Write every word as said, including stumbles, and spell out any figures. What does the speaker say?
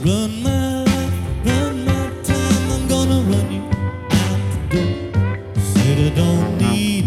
Run my life, run my time, I'm gonna run you out the door. Said I don't need